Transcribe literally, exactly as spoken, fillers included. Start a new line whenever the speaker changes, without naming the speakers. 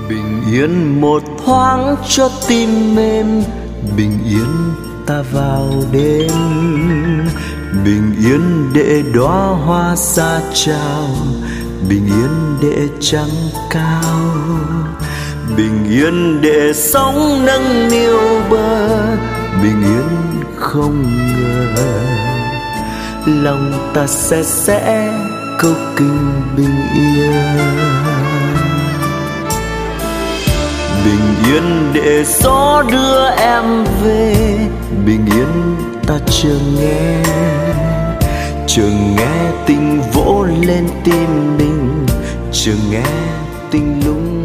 Bình yên một thoáng cho tim mềm, bình yên ta vào đêm. Bình yên để đóa hoa xa chào, bình yên để trăng cao. Bình yên để sóng nâng niu bờ, bình yên không ngờ lòng ta sẽ sẽ câu kinh bình yên. Bình yên để gió đưa em về, bình yên ta chờ nghe, chờ nghe tình vỗ lên tim mình, chờ nghe tình lung